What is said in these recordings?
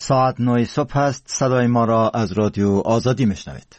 ساعت 9 صبح است. صدای ما را از رادیو آزادی میشنوید.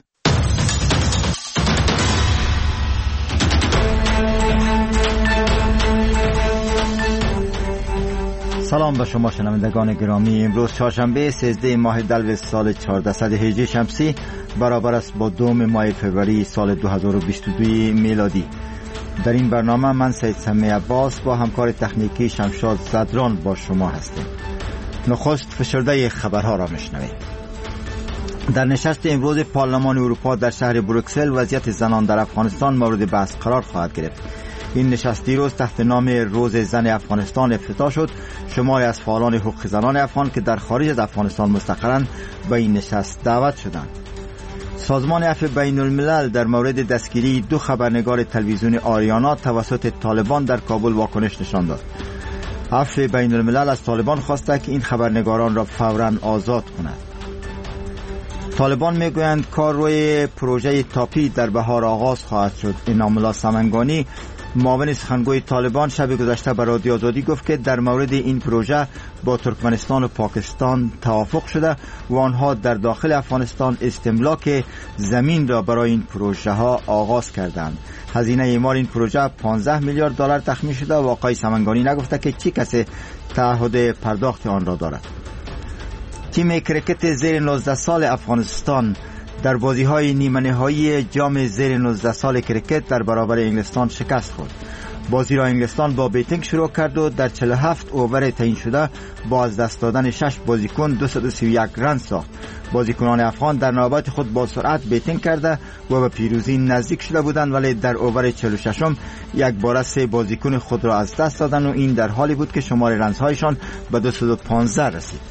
سلام به شما شنوندگان گرامی. امروز چهارشنبه 13 ماه دلو سال 1400 هجری شمسی برابر است با 2 ماه فوریه سال 2022 میلادی. در این برنامه من سید سمی عباس با همکار تکنیکی شمشاد زدران با شما هستیم. نخست فشرده خبرها را میشنوید. در نشست امروز پارلمان اروپا در شهر بروکسل وضعیت زنان در افغانستان مورد بحث قرار خواهد گرفت. این نشست دیروز تحت نام روز زن افغانستان افتتاح شد. شماری از فعالان حقوق زنان افغان که در خارج از افغانستان مستقرند به این نشست دعوت شدند. سازمان عفو بین الملل در مورد دستگیری 2 خبرنگار تلویزیون آریانا توسط طالبان در کابل واکنش نشان داد. عفو بین الملل از طالبان خواسته که این خبرنگاران را فوراً آزاد کند. طالبان میگویند کار روی پروژه تاپی در بهار آغاز خواهد شد. انعام الله سمنگانی معاون سخنگوی طالبان شب گذشته به رادیو آزادی گفت که در مورد این پروژه با ترکمنستان و پاکستان توافق شده و آنها در داخل افغانستان استملاک زمین را برای این پروژه ها آغاز کردند. هزینه اعمار این پروژه 15 میلیارد دلار تخمین شده و آقای سمنگانی نگفته که چه کسی تعهد پرداخت آن را دارد. تیم کرکت زیر 19 سال افغانستان در بازی‌های نیمه نهایی جام زیر 19 سال کرکت در برابر انگلستان شکست خورد. بازی را انگلستان با بیتینگ شروع کرد و در 47 اوور تعیین شده با از دست دادن 6 بازیکن 231 رن ساخت. بازیکنان افغان در نوبت خود با سرعت بیتینگ کرده و به پیروزی نزدیک شده بودند، ولی در اوور 46م یک بار 3 بازیکن خود را از دست دادند و این در حالی بود که شمار رنزهایشان به 215 رسید.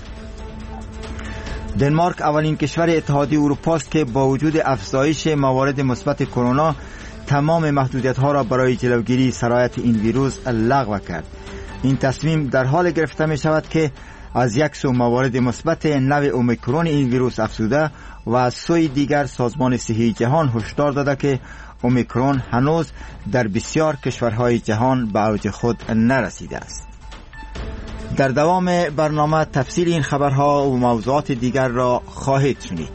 دنمارک اولین کشور اتحادیه اروپا است که با وجود افزایش موارد مثبت کرونا تمام محدودیت‌ها را برای جلوگیری سرایت این ویروس لغو کرد. این تصمیم در حال گرفته می شود که از یک سو موارد مثبت نوع اومیکرون این ویروس افزوده و از سوی دیگر سازمان صحی جهان هشدار داده که اومیکرون هنوز در بسیار کشورهای جهان به اوج خود نرسیده است. در دوام برنامه تفصیل این خبرها و موضوعات دیگر را خواهید شنید.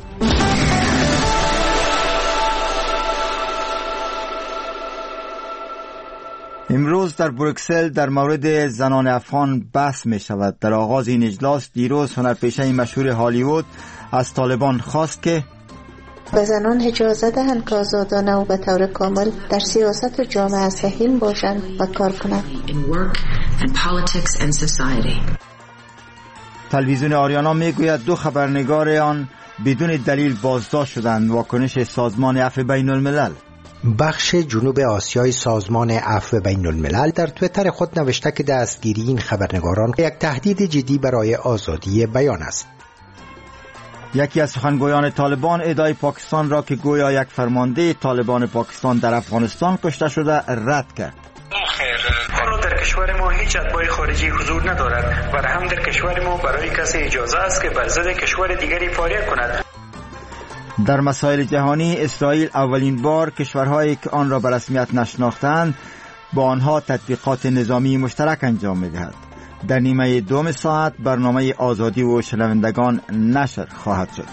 امروز در بروکسل در مورد زنان افغان بحث می شود. در آغاز این اجلاس دیروز هنرپیشه مشهور هالیوود از طالبان خواست که به زنان اجازه دهند که آزادانه و به طور کامل در سیاست و جامعه سهیم باشند و کار کنند. تلویزیون آریانا میگوید 2 خبرنگار آن بدون دلیل بازداشت شدند. واکنش سازمان عفو بین الملل. بخش جنوب آسیای سازمان عفو بین الملل در توییتر خود نوشته که دستگیری این خبرنگاران یک تهدید جدی برای آزادی بیان است. یکی از سخنگویان طالبان ادعای پاکستان را که گویا یک فرمانده طالبان پاکستان در افغانستان کشته شده رد کرد. خیر، حالا در کشور ما هیچ اتباع خارجی حضور ندارد و هم در کشور ما برای کسی اجازه است که بر ضد کشور دیگری فعالیت کند. در مسائل جهانی اسرائیل اولین بار کشورهایی که آن را به رسمیت نشناختند با آنها تطبیقات نظامی مشترک انجام می‌دهد. در نیمه 2 ساعت برنامه آزادی و شنوندگان نشر خواهد شد.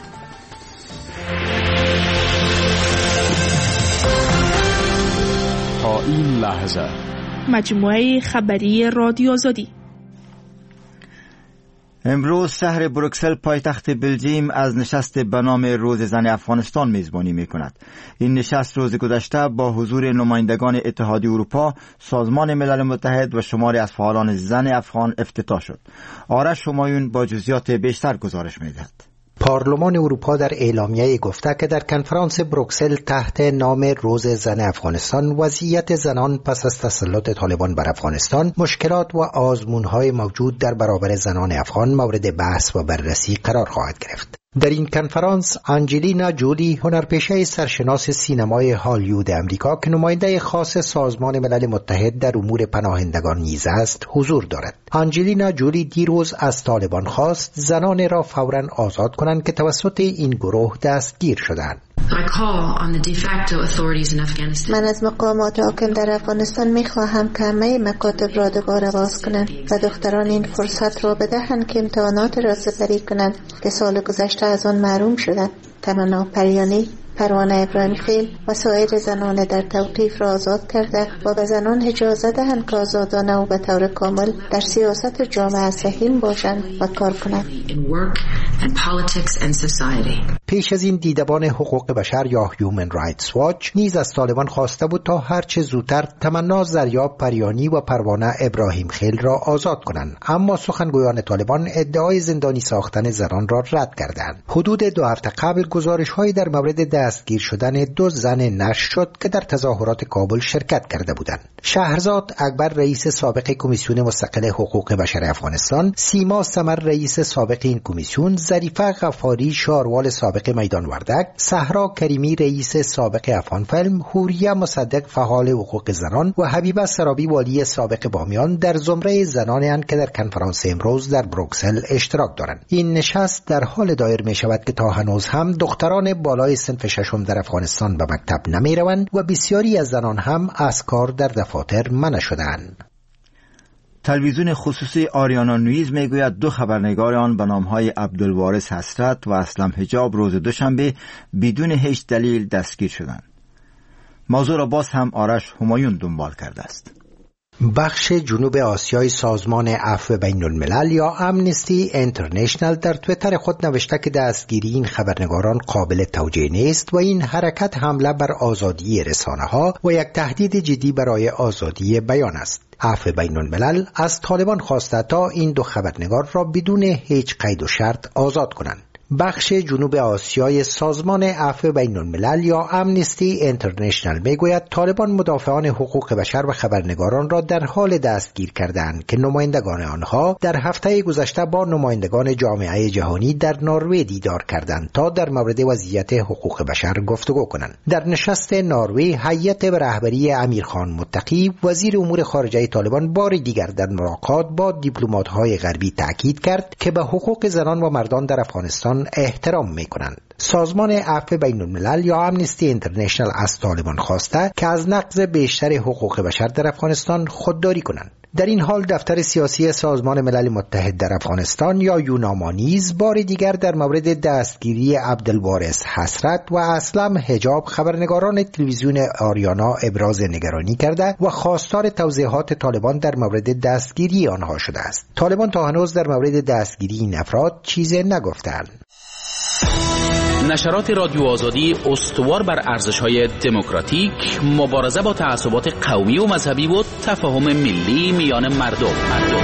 تا این لحظه مجموعه خبری رادیو آزادی. امروز شهر بروکسل پایتخت بلژیم از نشست به نام روز زن افغانستان میزبانی می‌کند. این نشست روز گذشته با حضور نمایندگان اتحادیه اروپا، سازمان ملل متحد و شماری از فعالان زن افغان افتتاح شد. آرش همایون با جزئیات بیشتر گزارش می‌دهد. پارلمان اروپا در اعلامیه گفته که در کنفرانس بروکسل تحت نام روز زن افغانستان وضعیت زنان پس از تسلط طالبان بر افغانستان، مشکلات و آزمون‌های موجود در برابر زنان افغان مورد بحث و بررسی قرار خواهد گرفت. در این کنفرانس آنجلینا جولی، هنرپیشه سرشناس سینمای هالیوود امریکا که نماینده خاص سازمان ملل متحد در امور پناهندگان نیز است، حضور دارد. آنجلینا جولی دیروز از طالبان خواست زنان را فوراً آزاد کنند که توسط این گروه دستگیر شدند. من از مقامات حاکم در افغانستان میخواهم که همه مکاتب را دوباره باز کنند و دختران این فرصت را بدهند که امتحانات را سپری کنند که سال گذشته از آن محروم شدند. تمنا پریانی، پروانه ابراهیم خیل و سایر زنان در توقیف را آزاد کرده و به زنان اجازه دهند که آزادانه و به طور کامل در سیاست و جامعه سهیم باشند و کار کنند. پیش از این دیدبان حقوق بشر یا هیومن رایتس واچ نیز از طالبان خواسته بود تا هرچه زودتر تمنا زریاب پریانی و پروانه ابراهیم خیل را آزاد کنند، اما سخنگویان طالبان ادعای زندانی ساختن زنان را رد کردند. حدود 2 هفته قبل گزارش‌هایی در مورد دستگیر شدن 2 زن نشر شد که در تظاهرات کابل شرکت کرده بودند. شهرزاد اکبر رئیس سابق کمیسیون مستقل حقوق بشر افغانستان، سیما سمر رئیس سابق این کمیسیون، ظریفه غفاری شاروال سابق میدان وردک، صحرا کریمی رئیس سابق افغان فیلم، حوریه مصدق فعال حقوق زنان و حبیبه سرابی والی سابق بامیان در زمره زنانی‌اند که در کنفرانس امروز در بروکسل اشتراک دارند. این نشست در حال دایر می شود که تا هنوز هم دختران بالای صنف ششم در افغانستان به مکتب نمی روند و بسیاری از زنان هم از کار در دفاتر منع شدند. تلویزیون خصوصی آریانا نیوز میگوید 2 خبرنگار آن به نامهای عبدالوارث حسرت و اسلم حجاب روز دوشنبه بدون هیچ دلیل دستگیر شدند. موضوع را باز هم آرش همایون دنبال کرده است. بخش جنوب آسیای سازمان عفو بین الملل یا امنستی اینترنشنل در توییتر خود نوشته که دستگیری این خبرنگاران قابل توجیه نیست و این حرکت حمله بر آزادی رسانه‌ها و یک تهدید جدی برای آزادی بیان است. عفو بین الملل از طالبان خواسته تا این 2 خبرنگار را بدون هیچ قید و شرط آزاد کنند. بخش جنوب آسیای سازمان عفو بین الملل یا امنستی اینترنشنل میگوید طالبان مدافعان حقوق بشر و خبرنگاران را در حال دستگیر کردند که نمایندگان آنها در هفته گذشته با نمایندگان جامعه جهانی در نروژ دیدار کردند تا در مورد وضعیت حقوق بشر گفتگو کنند. در نشست نروژ هیئت به رهبری امیرخان متقی وزیر امور خارجه طالبان بار دیگر در ملاقات با دیپلمات‌های غربی تاکید کرد که به حقوق زنان و مردان در افغانستان احترام می‌کنند. سازمان عفو بین الملل یا امنستی اینترنشنل از طالبان خواسته که از نقض بیشتر حقوق بشر در افغانستان خودداری کنند. در این حال دفتر سیاسی سازمان ملل متحد در افغانستان یا یوناما نیز بار دیگر در مورد دستگیری عبدالوارث حسرت و اسلم حجاب خبرنگاران تلویزیون آریانا ابراز نگرانی کرده و خواستار توضیحات طالبان در مورد دستگیری آنها شده است. طالبان تا هنوز در مورد دستگیری این افراد چیزی نگفتند. نشرات رادیو آزادی استوار بر ارزش‌های دموکراتیک، مبارزه با تعصبات قومی و مذهبی و تفاهم ملی میان مردم.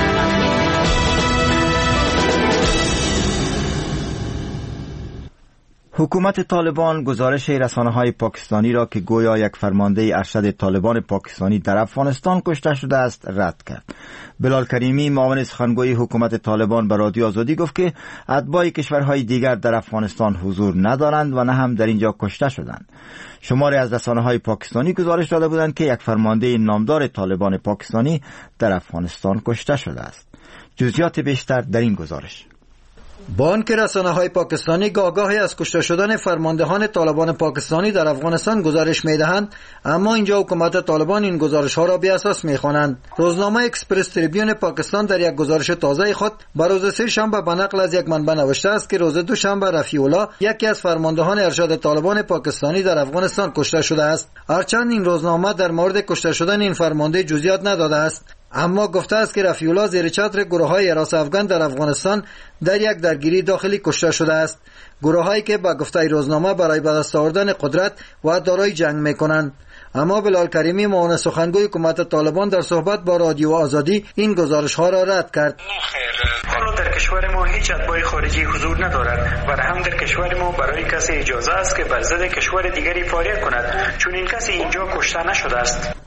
حکومت طالبان گزارش رسانه‌های پاکستانی را که گویا یک فرمانده ارشد طالبان پاکستانی در افغانستان کشته شده است رد کرد. بلال کریمی معاون سخنگوی حکومت طالبان به رادیو آزادی گفت که اتباع کشورهای دیگر در افغانستان حضور ندارند و نه هم در اینجا کشته شدند. شماری از رسانه‌های پاکستانی گزارش داده بودند که یک فرمانده نامدار طالبان پاکستانی در افغانستان کشته شده است. جزئیات بیشتر در این گزارش. با آنکه رسانه‌های پاکستانی آگاهی از کشته شدن فرماندهان طالبان پاکستانی در افغانستان گزارش می‌دهند، اما اینجا حکومت طالبان این گزارش‌ها را بی اساس می‌خوانند. روزنامه اکسپرس تریبیون پاکستان در یک گزارش تازه خود بر روز سه شنبه به نقل از یک منبع نوشته است که روز دوشنبه رفیع الله یکی از فرماندهان ارشد طالبان پاکستانی در افغانستان کشته شده است. هرچند این روزنامه در مورد کشته شدن این فرمانده جزئیات نداده است، اما گفته است که رفیع الله زیر چتر گروه‌های حراس افغان در افغانستان در یک درگیری داخلی کشته شده است. گروه‌هایی که با گفته روزنامه برای به دست آوردن قدرت و دارای جنگ می‌کنند. اما بلال کریمی معاون سخنگوی حکومت طالبان در صحبت با رادیو آزادی این گزارش‌ها را رد کرد. حالا در کشور ما هیچ اتباع خارجی حضور ندارد و هم در کشور ما برای کسی اجازه است که بر ضد کشور دیگری فعالیت کند، چون این کسی اینجا کشته نشده است.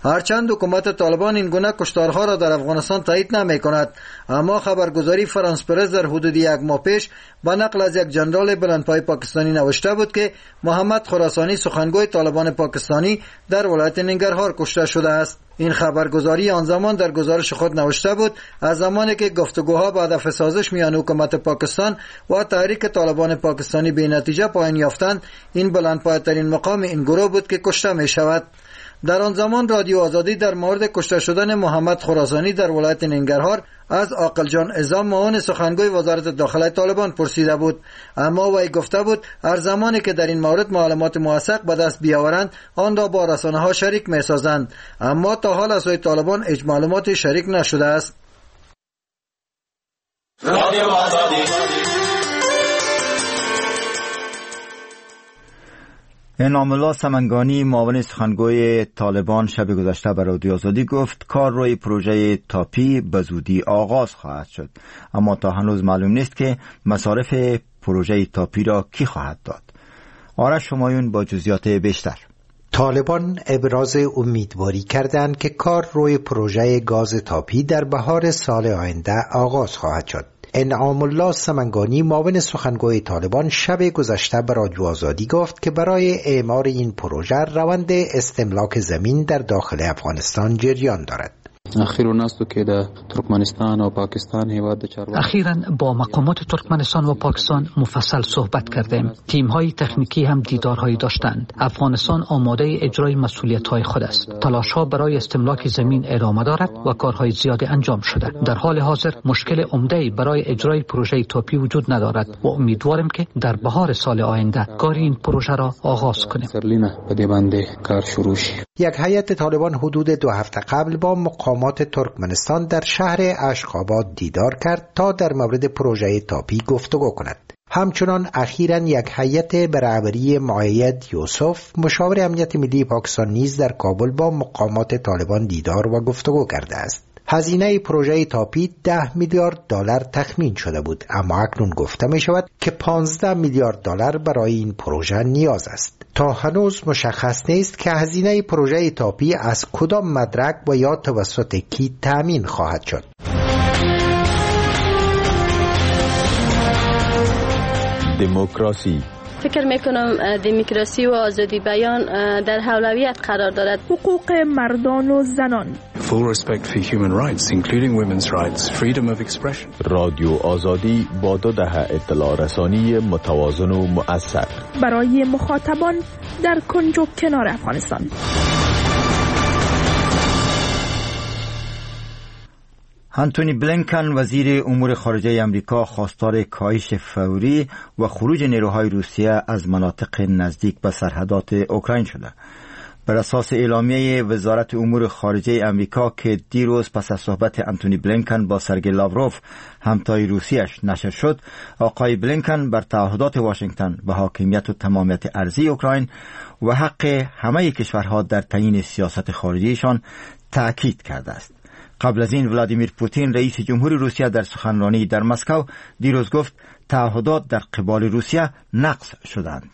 هرچند حکومت طالبان این گونه کشتارها را در افغانستان تایید نمی کند، اما خبرگزاری فرانس پرس در حدود یک ماه پیش با نقل از یک جنرال بلندپای پاکستانی نوشته بود که محمد خراسانی سخنگوی طالبان پاکستانی در ولایت ننگرهار کشته شده است. این خبرگزاری آن زمان در گزارش خود نوشته بود از زمانی که گفتگوها با هدف سازش میان حکومت پاکستان و تحریک طالبان پاکستانی به نتیجه پایان یافتند، این بلندپایه‌ترین مقام این گروه بود که کشته می شود. در آن زمان رادیو آزادی در مورد کشته شدن محمد خراسانی در ولایت ننگرهار از عاقل جان عظام معاون سخنگوی وزارت داخله طالبان پرسیده بود، اما وی گفته بود هر زمانی که در این مورد معلومات موثق به دست بیاورند آن را با رسانه‌ها شریک می‌سازند، اما تا حال از سوی طالبان هیچ معلوماتی شریک نشده است. رادیو آزادی. انعام الله سمنگانی معاون سخنگوی طالبان شب گذشته به رادیو آزادی گفت کار روی پروژه تاپی به زودی آغاز خواهد شد، اما تا هنوز معلوم نیست که مصارف پروژه تاپی را کی خواهد داد. آرش شمایون با جزئیات بیشتر. طالبان ابراز امیدواری کردند که کار روی پروژه گاز تاپی در بهار سال آینده آغاز خواهد شد. انعام الله سمنگانی معاون سخنگوی طالبان شب گذشته به رادیو آزادی گفت که برای اعمار این پروژه روند استملاک زمین در داخل افغانستان جریان دارد. اخیراً با مقامات ترکمنستان و پاکستان مفصل صحبت کردیم. تیم‌های تکنیکی هم دیدارهایی داشتند. افغانستان آماده اجرای مسئولیت‌های خود است. تلاش‌ها برای استملاک زمین ادامه دارد و کارهای زیادی انجام شده. در حال حاضر مشکل عمده‌ای برای اجرای پروژه تاپی وجود ندارد و امیدواریم که در بهار سال آینده کار این پروژه را آغاز کنیم. یک هیئت طالبان حدود 2 هفته قبل با مقامات ترکمنستان در شهر اشخاباد دیدار کرد تا در مورد پروژه تاپی گفتگو کند. همچنان اخیراً یک هیئت به رهبری معید یوسف مشاور امنیت ملی پاکستان نیز در کابل با مقامات طالبان دیدار و گفتگو کرده است. هزینه پروژه تاپی 10 میلیارد دلار تخمین شده بود، اما اکنون گفته می شود که 15 میلیارد دلار برای این پروژه نیاز است. تا هنوز مشخص نیست که هزینه پروژه تاپی از کدام مدرک و یا توسط کی تامین خواهد شد. دموکراسی. فکر میکنم دموکراسی و آزادی بیان در اولویت قرار دارد. حقوق مردان و زنان. Full respect for human rights, including women's rights, freedom of expression. رادیو آزادی با 2 دهه اطلاع رسانی متوازن و مؤثر برای مخاطبان در کنج و کنار افغانستان. آنتونی بلینکن وزیر امور خارجه امریکا خواستار کاهش فوری و خروج نیروهای روسیه از مناطق نزدیک به سرحدات اوکراین شده. بر اساس اعلامیه وزارت امور خارجه امریکا که دیروز پس از صحبت آنتونی بلینکن با سرگئی لاوروف همتای روسیش نشر شد، آقای بلینکن بر تعهدات واشنگتن به حاکمیت و تمامیت ارضی اوکراین و حق همه کشورها در تعیین سیاست خارجیشان تأکید کرده است. قبل از این ولادیمیر پوتین رئیس جمهور روسیه در سخنرانی در مسکو دیروز گفت تعهدات در قبال روسیه نقض شدند.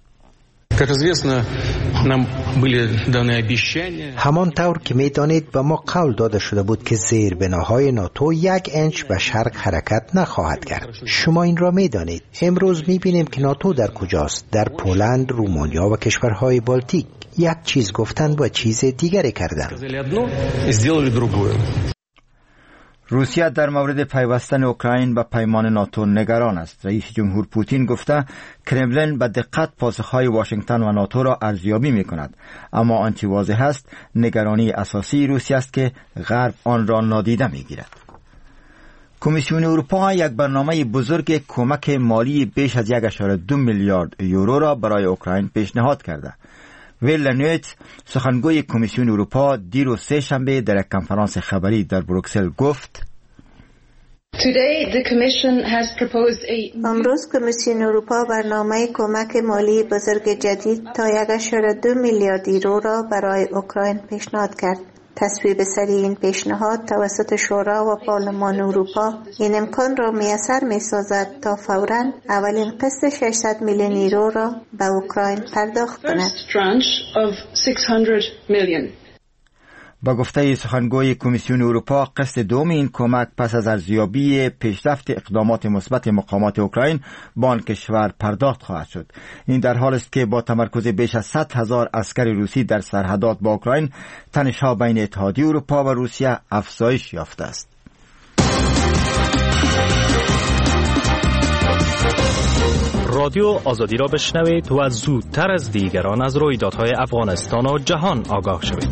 همانطور که می‌دانید به ما قول داده شده بود که زیربناهای ناتو 1 انچ به شرق حرکت نخواهد کرد. شما این را می‌دانید. امروز می‌بینیم که ناتو در کجاست؟ در پولند، رومانیا و کشورهای بالتیک. یک چیز گفتند و چیز دیگری کردند. روسیه در مورد پیوستن اوکراین به پیمان ناتو نگران است. رئیس جمهور پوتین گفته کرملین به دقت پاسخهای واشنگتن و ناتو را ارزیابی می‌کند، اما آنچه واضح است نگرانی اساسی روسیه است که غرب آن را نادیده می‌گیرد. کمیسیون اروپا یک برنامه بزرگ کمک مالی بیش از 1.2 میلیارد یورو را برای اوکراین پیشنهاد کرده. ویلنیویت سخنگوی کمیسیون اروپا دیروز سه‌شنبه در یک کنفرانس خبری در بروکسل گفت امروز کمیسیون اروپا برنامه کمک مالی بزرگ جدید تا 1.2 میلیارد یورو را برای اوکراین پیشنهاد کرد. تصویب سری این پیشنهاد توسط شورا و پارلمان اروپا این امکان را میسر می‌سازد تا فوراً اولین قسط 600 میلیون یورو را به اوکراین پرداخت کند. با گفته سخنگوی کمیسیون اروپا، قسط دوم این کمک پس از ارزیابی پیشرفت اقدامات مثبت مقامات اوکراین با آن کشور پرداخت خواهد شد. این در حالی است که با تمرکز بیش از 100,000 عسکر روسی در سرحدات با اوکراین، تنش‌ها بین اتحادیه اروپا و روسیه افزایش یافته است. رادیو آزادی را بشنوید و زودتر از دیگران از رویدادهای افغانستان و جهان آگاه شوید.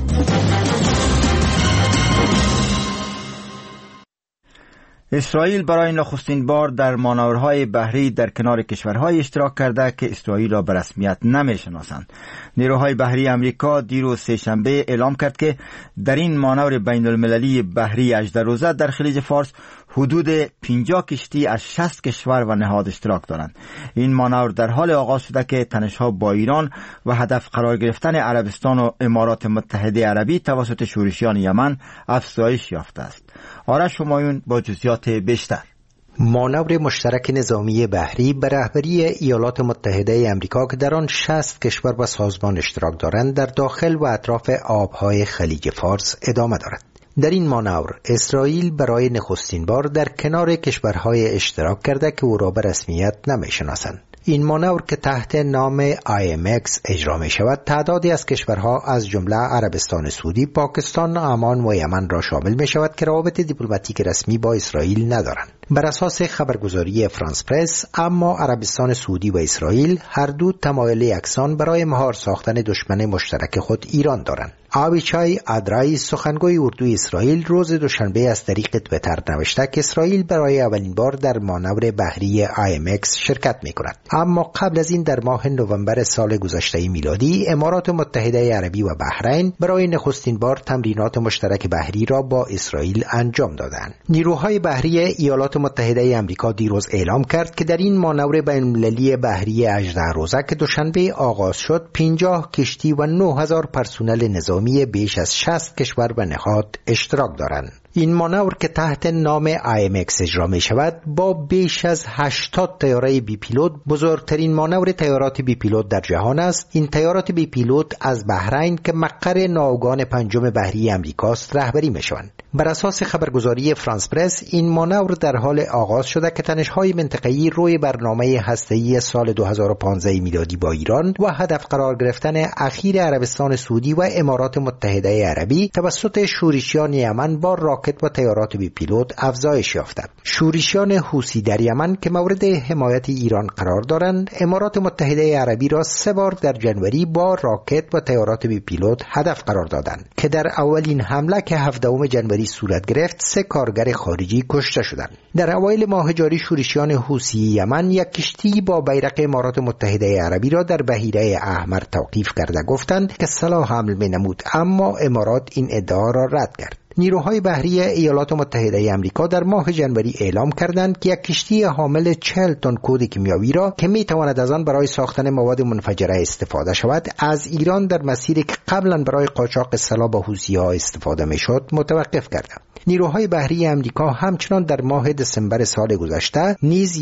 اسرائیل برای نخستین بار در مانورهای بحری در کنار کشورهای اشتراک کرده که اسرائیل را به رسمیت نمی‌شناسند. نیروهای بحری امریکا دیروز سه‌شنبه اعلام کرد که در این مانور بین المللی بحری 18 روزه در خلیج فارس حدود 50 کشتی از 60 کشور و نهاد اشتراک دارند. این مانور در حال آغاز شده که تنش‌ها با ایران و هدف قرار گرفتن عربستان و امارات متحده عربی توسط شورشیان یمن افزایش یافته است. آرش همایون با جزئیات بیشتر. مانور مشترک نظامی بحری به رهبری ایالات متحده آمریکا که در آن 60 کشور و سازمان اشتراک دارند در داخل و اطراف آبهای خلیج فارس ادامه دارد. در این مانور اسرائیل برای نخستین بار در کنار کشورهای اشتراک کرده که او را به رسمیت نمی‌شناسند. این مانور که تحت نام IMX اجرا می شود، تعدادی از کشورها از جمله عربستان سعودی، پاکستان، عمان و یمن را شامل می شود که روابط دیپلماتیک رسمی با اسرائیل ندارند. بر اساس خبرگزاری فرانس پرس، اما عربستان سعودی و اسرائیل هر دو تمایل یکسان برای مهار ساختن دشمن مشترک خود ایران دارند. آویچای ادرای سخنگوی اردوی اسرائیل روز دوشنبه از طریق توییتر نوشته که اسرائیل برای اولین بار در مانور بحری IMX شرکت می کند. اما قبل از این در ماه نوامبر سال گذشته میلادی امارات متحده عربی و بحرین برای نخستین بار تمرینات مشترک بحری را با اسرائیل انجام دادند. نیروهای بحری ایالات متحده آمریکا دیروز اعلام کرد که در این مانور بین‌المللی بحری 18 روزه که دوشنبه آغاز شد 50 کشتی و 9000 پرسنل نظامی بیش از 60 کشور و نهاد اشتراک دارند. این مانور که تحت نام IMX اجرا می شود با بیش از 80 طیاره بی پیلوت بزرگترین مانور طیارات بی پیلوت در جهان است. این طیارات بی پیلوت از بحرین که مقر ناوگان پنجم بحری امریکاست رهبری می شوند. بر اساس خبرگزاری فرانس پرس این مانور در حال آغاز شده که تنش‌های منطقه‌ای روی برنامه هسته‌ای سال 2015 میلادی با ایران و هدف قرار گرفتن اخیر عربستان سعودی و امارات متحده عربی توسط شورشیان یمن با راکت و طیارات بی پیلوت افزایش یافته. شورشیان حوثی در یمن که مورد حمایت ایران قرار دارند، امارات متحده عربی را 3 بار در جنوری با راکت و طیارات بی پیلوت هدف قرار دادند که در اولین حمله که 17 جنوری صورت گرفت 3 کارگر خارجی کشته شدند. در اوایل ماه جاری شورشیان حوثی یمن یک کشتی با بیرق امارات متحده عربی را در بحیره احمر توقیف کرده گفتند که سلاح حمل می‌نمود، اما امارات این ادعا را رد کرد. نیروهای بحری ایالات متحده آمریکا در ماه جنوری اعلام کردند که یک کشتی حامل 40 تن کود کیمیاوی را که میتواند از آن برای ساختن مواد منفجره استفاده شود از ایران در مسیری که قبلا برای قاچاق سلاح با حوثی‌ها استفاده میشد متوقف کردند. نیروهای بحری امریکا همچنان در ماه دسامبر سال گذشته نیز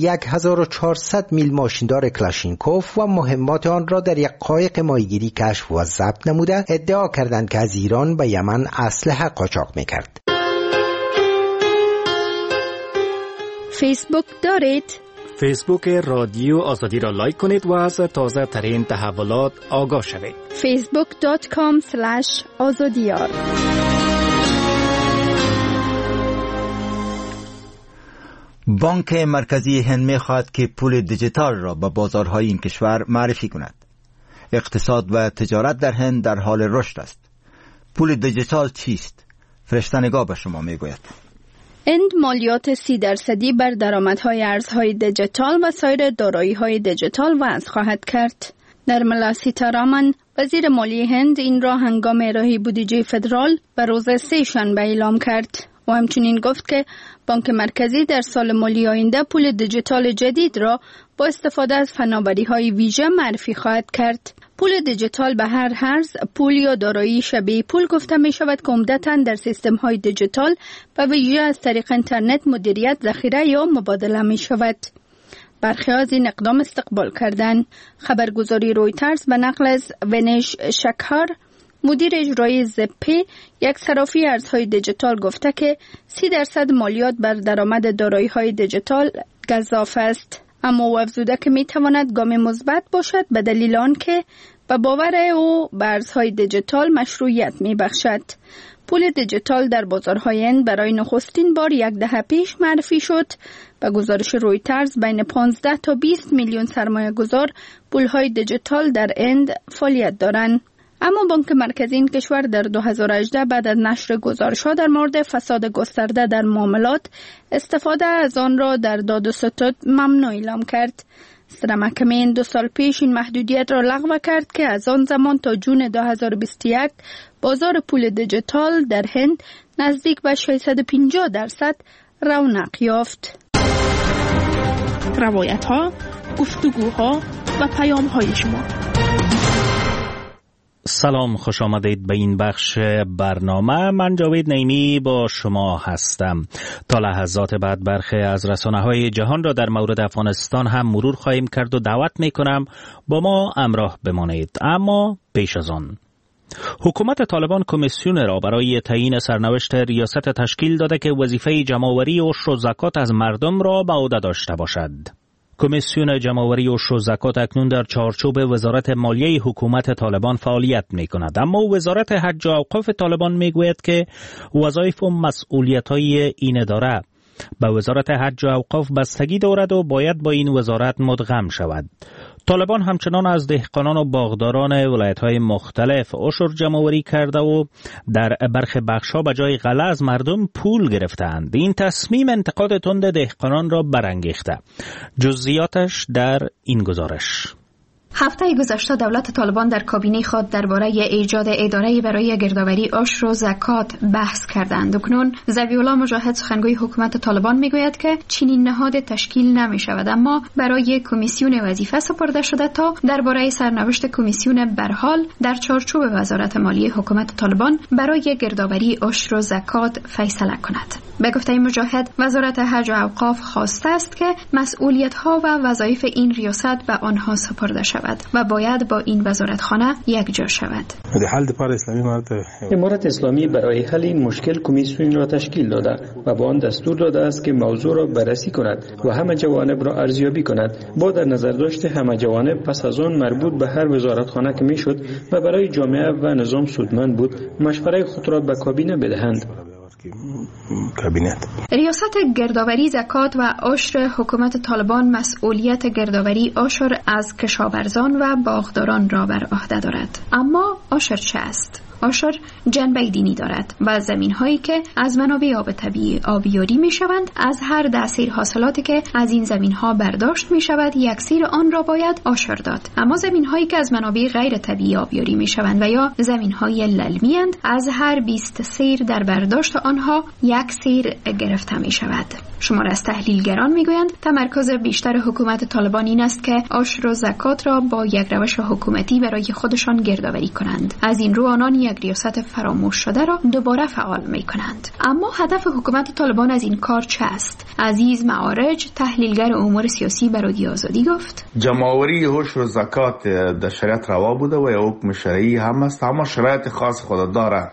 1400 میل ماشیندار کلاشینکوف و مهمات آن را در یک قایق ماهیگیری کشف و ضبط نموده ادعا کردند که از ایران به یمن اسلحه قاچاق میکرد. فیسبوک دارید؟ فیسبوک رادیو آزادی را لایک کنید و از تازه ترین تحولات آگاه شوید. facebook.com/azadiyar. بانک مرکزی هند می‌خواهد که پول دیجیتال را به بازارهای این کشور معرفی کند. اقتصاد و تجارت در هند در حال رشد است. پول دیجیتال چیست؟ فرشته نگاه به شما میگوید. هند مالیات 30% بر درآمدهای ارزهای دیجیتال و سایر دارایی‌های دیجیتال وضع خواهد کرد. نرملا سیتارامن وزیر مالی هند این را هنگام ارائه بودجه فدرال به روز سه‌شنبه اعلام کرد و همچنین گفت که بانک مرکزی در سال مالی آینده پول دیجیتال جدید را با استفاده از فناوری‌های ویژه معرفی خواهد کرد. پول دیجیتال به هر ارز، پول یا دارایی شبیه پول گفته می شود که عمدتاً در سیستم‌های دیجیتال به ویژه از طریق اینترنت مدیریت، ذخیره یا مبادله می شود. برخی از این اقدام استقبال کردند. خبرگزاری رویترز به نقل از ونش شکهار مدیر اجرایی زپی یک صرافی ارزهای دیجیتال گفته که 30% مالیات بر درآمد دارایی‌های دیجیتال گزاف است، اما او افزوده که میتواند گام مثبت باشد به دلیل آنکه به باور او به ارزهای دیجیتال مشروعیت میبخشد. پول دیجیتال در بازارهای هند برای نخستین بار یک دهه پیش معرفی شد. به گزارش رویترز بین 15 تا 20 میلیون سرمایه گذار پولهای دیجیتال در هند فعالیت دارند. اما بانک مرکزی این کشور در 2018 بعد از نشر گزارش‌ها در مورد فساد گسترده در معاملات استفاده از آن را در داد و ستد ممنوع اعلام کرد. صدر محکمه این 2 سال پیش این محدودیت را لغو کرد که از آن زمان تا جون 2021 بازار پول دیجیتال در هند نزدیک به 650% رونق یافت. روایت‌ها، گفتگوها و پیام‌های شما. سلام، خوش آمدید به این بخش برنامه. من جاوید نعیمی با شما هستم. تا لحظات بعد برخی از رسانه‌های جهان را در مورد افغانستان هم مرور خواهیم کرد و دعوت می‌کنم با ما همراه بمانید. اما پیش از آن، حکومت طالبان کمیسیون را برای تعیین سرنوشت ریاست تشکیل داده که وظیفه جمع‌آوری عشر و زکات از مردم را به عهده داشته باشد. کمیسیون جمع‌آوری عشر و زکات اکنون در چارچوب وزارت مالیه حکومت طالبان فعالیت می‌کند، اما وزارت حج و اوقاف طالبان می‌گوید که وظایف و مسئولیت‌های این اداره به وزارت حج و اوقاف بستگی دارد و باید با این وزارت مدغم شود. طالبان همچنان از دهقانان و باغداران ولایت‌های مختلف عشر جمع‌آوری کرده و در برخی بخش‌ها به جای غله از مردم پول گرفتند. این تصمیم انتقاد تند دهقانان را برانگیخته. جزئیاتش در این گزارش. هفته گذشته دولت طالبان در کابینه خود درباره ایجاد اداره برای گردآوری عشر و زکات بحث کردند. اکنون ذبیح الله مجاهد سخنگوی حکومت طالبان میگوید که چنین نهاد تشکیل نمی شود، اما برای کمیسیون وظیفه سپرده شده تا درباره سرنوشت کمیسیون برحال در چارچوب وزارت مالیه حکومت طالبان برای گردآوری عشر و زکات فیصله کند. به گفته مجاهد، وزارت حج و اوقاف خواسته است که مسئولیت‌ها و وظایف این ریاست به آنها سپرده شود و باید با این وزارتخانه یکجا شود. امارت اسلامی برای حل این مشکل کمیسیون را تشکیل داده و با آن دستور داده است که موضوع را بررسی کند و همه جوانب را ارزیابی کند. با در نظر داشت همه جوانب پس از آن مربوط به هر وزارتخانه که میشد و برای جامعه و نظام سودمند بود مشوره خود را به کابینه بدهند. ریاست گردآوری زکات و عشر حکومت طالبان مسئولیت گردآوری عشر از کشاورزان و باغداران را بر عهده دارد. اما عشر چه است؟ عشر جنبه دینی دارد و زمین‌هایی که از منابع آب طبیعی آبیاری می‌شوند، از هر دسیر حاصلاتی که از این زمین‌ها برداشت می‌شود یکسیر آن را باید عشر داد. اما زمین‌هایی که از منابع غیر طبیعی آبیاری می‌شوند و یا زمین‌های للمی‌اند، از هر 20 سیر در برداشت آنها یک سیر گرفته می‌شود. شمار از تحلیلگران می‌گویند تمرکز بیشتر حکومت طالبان این است که عشر و زکات را با یک روش حکومتی برای خودشان گردآوری کنند. از این رو آنان یک ریاست فراموش شده را دوباره فعال می کنند. اما هدف حکومت طالبان از این کار چه است؟ عزیز معارج، تحلیلگر امور سیاسی به رادیو آزادی گفت: جمع‌آوری عشر و زکات در شریعت روا بوده و یا حکم شرعی هم است، اما شرایط خاص خود داره.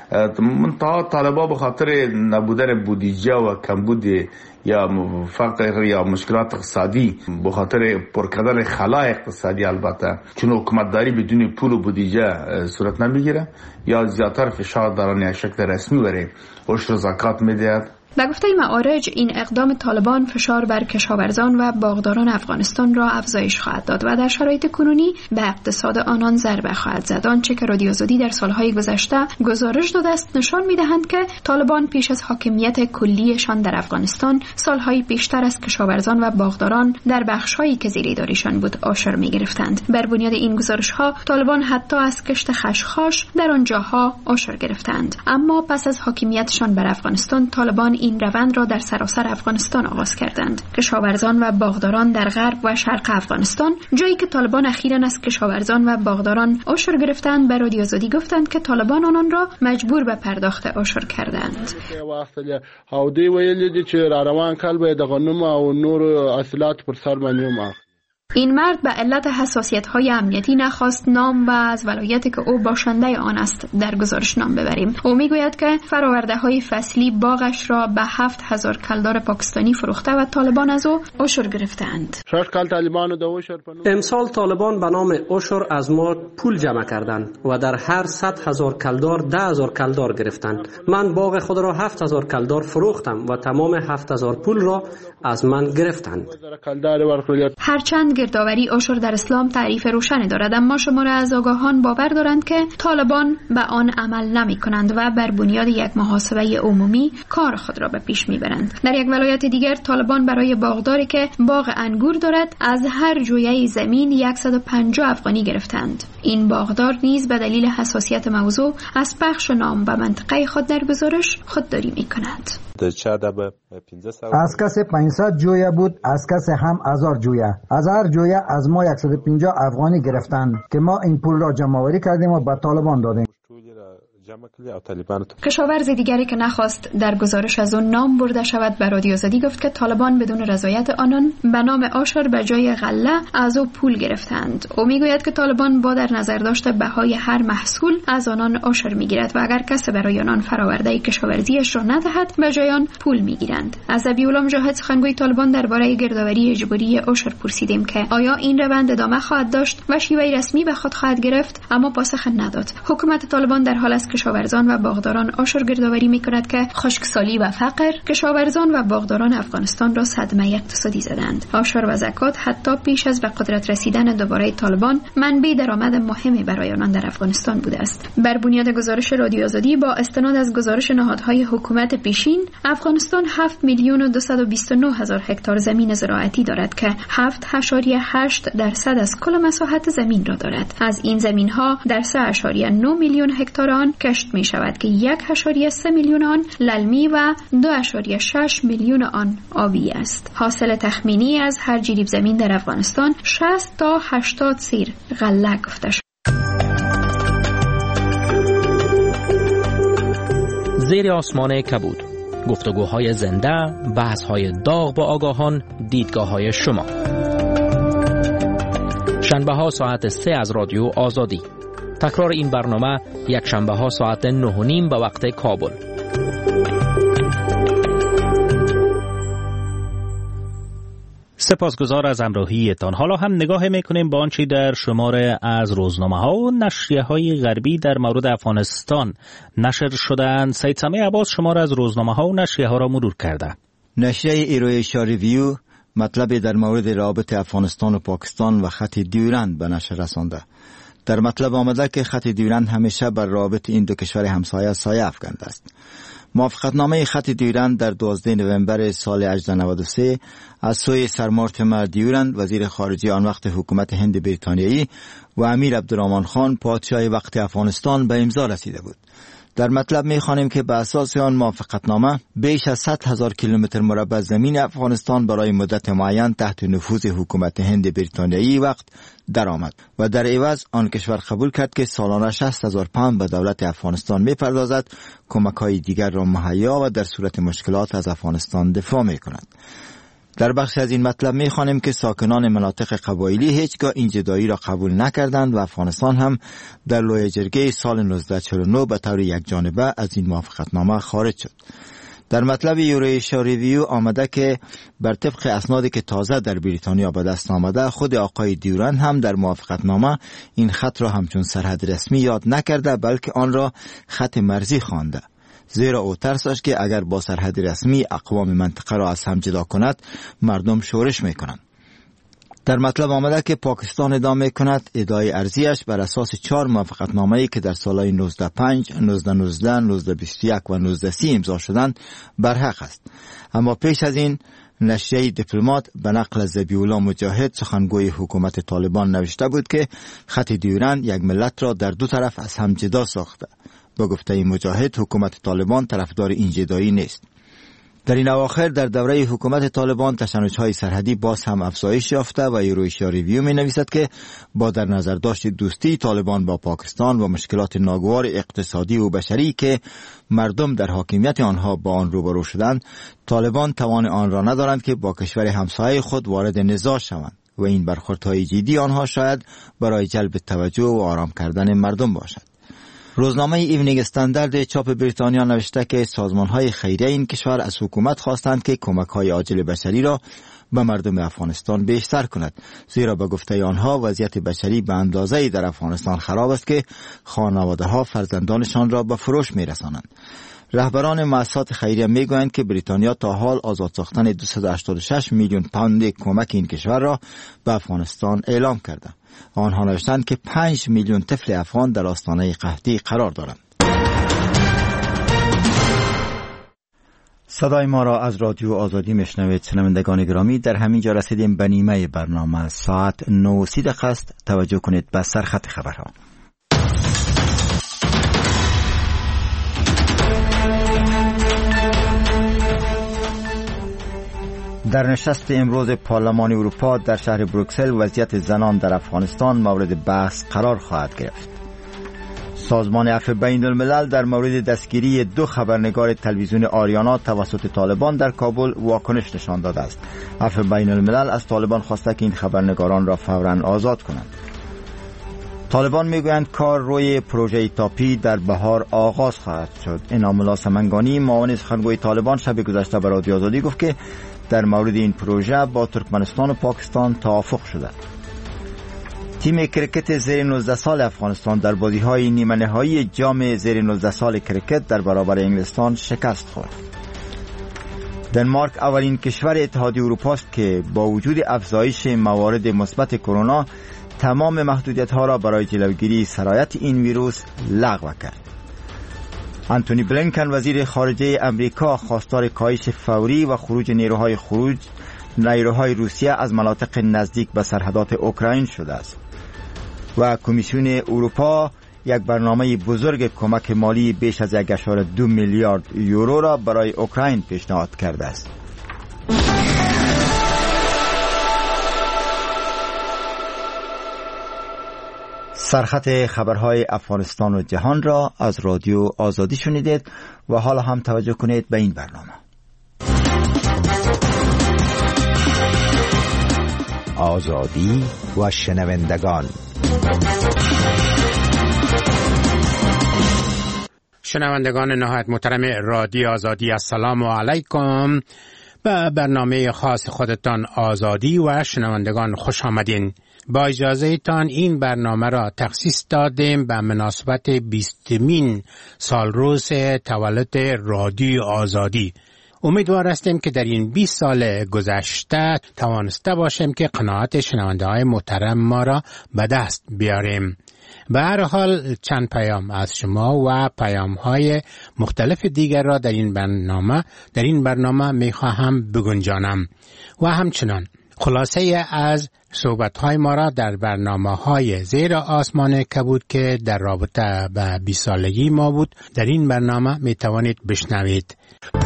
منتها طالبان به خاطر نبودن بودجه و کمبود یا فقر یا مشکلات اقتصادی، به خاطر پر کردن خلای اقتصادی، البته چون حکومتداری بدون پول و بودجه صورت نمیگیره، یا زیادتر فشار دارن شکل رسمی بره عشر و زکات میدهد. به گفته معارج، این اقدام طالبان فشار بر کشاورزان و باغداران افغانستان را افزایش خواهد داد و در شرایط کنونی به اقتصاد آنان ضربه خواهد زد. آنچه که رادیو آزادی در سالهای گذشته گزارش داده است نشان می‌دهند که طالبان پیش از حاکمیت کلیشان در افغانستان سالهای بیشتر از کشاورزان و باغداران در بخش‌هایی که زیر اداره‌شان بود عشر می‌گرفتند. بر بنیاد این گزارش‌ها طالبان حتی از کشت خشخاش در آنجاها عشر گرفتند. اما پس از حاکمیتشان بر افغانستان طالبان این روند را در سراسر افغانستان آغاز کردند. کشاورزان و باغداران در غرب و شرق افغانستان، جایی که طالبان اخیراً از کشاورزان و باغداران عشر گرفتند، به رادیو آزادی گفتند که طالبان آنان را مجبور به پرداخت عشر کردند. او دی ویل دي چې را روان کال به د غنم او نور حاصلات پر سر باندې این مرد به علت حساسیت‌های امنیتی نخواست نام و از ولایتی که او باشنده آن است در گزارش نام ببریم. او میگوید که فرآورده‌های فصلی باغش را به 7000 کلدار پاکستانی فروخته و طالبان از او عشر گرفتند. امسال طالبان به نام عشر از ما پول جمع کردند و در هر 100,000 کلدار 10,000 کلدار گرفتند. من باغ خود را 7000 کلدار فروختم و تمام 7000 پول را از من گرفتند. هرچند گردآوری عشر در اسلام تعریف روشنی دارد، اما شمار از آگاهان باور دارند که طالبان به آن عمل نمی کنند و بر بنیاد یک محاسبه عمومی کار خود را به پیش می برند. در یک ولایت دیگر طالبان برای باغداری که باغ انگور دارد از هر جویه زمین 150 افغانی گرفتند. این باغدار نیز به دلیل حساسیت موضوع از پخش نام و منطقه خود در گزارش خودداری می کند. از کس 500 جویه بود، از کس هم 1000 جویه. از هر جویه از ما 150 افغانی گرفتند که ما این پول را جمع آوری کردیم و به طالبان دادیم. کشاورز دیگری که نخواست در گزارش از اون نام برده شود به رادیو آزادی گفت که طالبان بدون رضایت آنان به نام عشر به جای غله از او پول گرفتند. او میگوید که طالبان با در نظر داشته بهای هر محصول از آنان عشر میگیرد و اگر کسی برای آنان فراورده کشاورزیش را ندهد به جای آن پول میگیرند. از ذبیح‌الله مجاهد سخنگوی طالبان درباره گردآوری اجباری عشر پرسیدیم که آیا این روند ادامه خواهد داشت و شیوه رسمی به خود خواهد گرفت، اما پاسخ نداد. حکومت طالبان در حال است کشاورزان و باغداران عشر گردآوری می‌کند که خشکسالی و فقر کشاورزان و باغداران افغانستان را صدمه اقتصادی زدند. عشر و زکات حتی پیش از به قدرت رسیدن دوباره طالبان منبع درآمد مهمی برای آنان در افغانستان بوده است. بر بنیاد گزارش رادیو آزادی با استناد از گزارش نهادهای حکومت پیشین، افغانستان 7,229,000 هکتار زمین زراعتی دارد که 7.8% از کل مساحت زمین را دارد. از این زمین‌ها در 3.9 میلیون هکتار آن کشت می شود که 1.3 میلیون آن للمی و 2.6 میلیون آن آبی است. حاصل تخمینی از هر جریب زمین در افغانستان 60 تا 80 سیر غله گفته شد. زیر آسمان کبود، گفتگوهای زنده، بحث‌های داغ با آگاهان، دیدگاه‌های شما. شنبه‌ها ساعت 3 از رادیو آزادی. تکرار این برنامه یک شنبه ها ساعت 9:30 به وقت کابل. سپاسگزار از همراهیتان. حالا هم نگاه میکنیم به آنچه در شمار از روزنامه ها و نشریه های غربی در مورد افغانستان نشر شدند. سید سمیع عباس شمار از روزنامه ها و نشریه ها را مرور کرده. نشریه ایرویشا ریویو مطلب در مورد رابط افغانستان و پاکستان و خط دیورند به نشر رسانده. در مطلب آمده که خط دیورند همیشه بر رابط این دو کشور همسایه سایه افکنده است. موافقتنامه خط دیورند در 12 نوامبر سال 1893 از سوی سر مورتیمر دیورند وزیر خارجه آن وقت حکومت هند بریتانیایی و امیر عبدالرحمن خان پادشاه وقت افغانستان به امضا رسیده بود. در مطلب می‌خوانیم که به اساس آن موافقتنامه بیش از 100,000 کیلومتر مربع زمین افغانستان برای مدت معین تحت نفوذ حکومت هند بریتانیایی وقت درآمد و در عوض آن کشور قبول کرد که سالانه 60,000 پوند به دولت افغانستان می‌پردازد، کمک‌های دیگر را مهیا و در صورت مشکلات از افغانستان دفاع می‌کند. در بخش از این مطلب می‌خوانیم که ساکنان مناطق قبایلی هیچگاه این جدایی را قبول نکردند و افغانستان هم در لوی جرگه سال 1949 به طور یکجانبه از این موافقتنامه خارج شد. در مطلب ایرویشا ریویو آمده که بر طبق اسنادی که تازه در بریتانیا به دست آمده، خود آقای دیورند هم در موافقتنامه این خط را همچون سرحد رسمی یاد نکرده بلکه آن را خط مرزی خوانده، زیرا او ترس داشت که اگر با سرحد رسمی اقوام منطقه را از هم جدا کند مردم شورش میکنند. در مطلب آمده که پاکستان ادامه کند ادعای ارزیش بر اساس 4 موافقتنامه‌ای که در سالهای 1905، 1919، 1921 و 1930 امضا شدند برحق است. اما پیش از این نشریه دیپلمات به نقل از ذبیح‌الله مجاهد سخنگوی حکومت طالبان نوشته بود که خط دیورند یک ملت را در دو طرف از هم جدا ساخته. با گفته مجاهد حکومت طالبان طرفدار این جدایی نیست. در این اواخر در دوره حکومت طالبان تشنج‌های سرحدی باز هم افزایش یافته و ایرویشا ریویو می‌نویسد که با در نظر داشت دوستی طالبان با پاکستان و مشکلات ناگوار اقتصادی و بشری که مردم در حاکمیت آنها با آن روبرو شدند، طالبان توان آن را ندارند که با کشور همسایه خود وارد نزاع شوند. و این برخوردهای جدی آنها شاید برای جلب توجه و آرام کردن مردم باشد. روزنامه ایونینگ استاندارد چاپ بریتانیا نوشته که سازمان‌های خیریه این کشور از حکومت خواستند که کمک‌های عاجل بشری را به مردم افغانستان بیشتر کند، زیرا به گفته آنها وضعیت بشری به اندازه‌ای در افغانستان خراب است که خانواده‌ها فرزندانشان را به فروش می‌رسانند. رهبران مؤسسات خیریه میگویند که بریتانیا تا حال آزاد ساختن 286 میلیون پوند کمک این کشور را به افغانستان اعلام کرده. آنها نوشتند که 5 میلیون طفل افغان در آستانه قحطی قرار دارند. صدای ما را از رادیو آزادی میشنوید. شنوندگان گرامی، در همین جا رسیدیم به نیمه برنامه. ساعت 9:30 است. توجه کنید به سرخط خبرها. در نشست امروز پارلمان اروپا در شهر بروکسل وضعیت زنان در افغانستان مورد بحث قرار خواهد گرفت. سازمان عفو بین الملل در مورد دستگیری 2 خبرنگار تلویزیون آریانا توسط طالبان در کابل واکنش نشان داده است. عفو بین الملل از طالبان خواسته که این خبرنگاران را فوراً آزاد کنند. طالبان میگویند کار روی پروژه تاپی در بهار آغاز خواهد شد. انعام الله سمنگانی معاون سخنگوی طالبان شب گذشته به رادیو آزادی گفت که در مورد این پروژه با ترکمنستان و پاکستان توافق شده. تیم کرکت زیر 19 سال افغانستان در بازی‌های نیمه نهایی جام زیر 19 سال کرکت در برابر انگلستان شکست خورد. دنمارک اولین کشور اتحادیه اروپا است که با وجود افزایش موارد مثبت کرونا تمام محدودیت‌ها را برای جلوگیری سرایت این ویروس لغو کرد. آنتونی بلینکن وزیر خارجه امریکا خواستار کاهش فوری و خروج نیروهای روسیه از مناطق نزدیک به سرحدات اوکراین شده است. و کمیسیون اروپا یک برنامه بزرگ کمک مالی بیش از 1.2 میلیارد یورو را برای اوکراین پیشنهاد کرده است. سرخط خبرهای افغانستان و جهان را از رادیو آزادی شنیدید و حالا هم توجه کنید به این برنامه. آزادی و شنوندگان. شنوندگان نهایت محترم رادیو آزادی، السلام علیکم. به برنامه خاص خودتان آزادی و شنوندگان خوش آمدین. با اجازه تان این برنامه را تخصیص دادیم به مناسبت 20مین سالروز تولد رادیو آزادی. امیدوار هستیم که در این 20 سال گذشته توانسته باشیم که قناعت شنونده های محترم ما را به دست بیاریم. به هر حال چند پیام از شما و پیام های مختلف دیگر را در این برنامه می خواهم بگنجانم و همچنان خلاصه از صحبت های ما را در برنامه های زیر آسمان کبود که در رابطه به 20 سالگی ما بود در این برنامه می توانید بشنوید.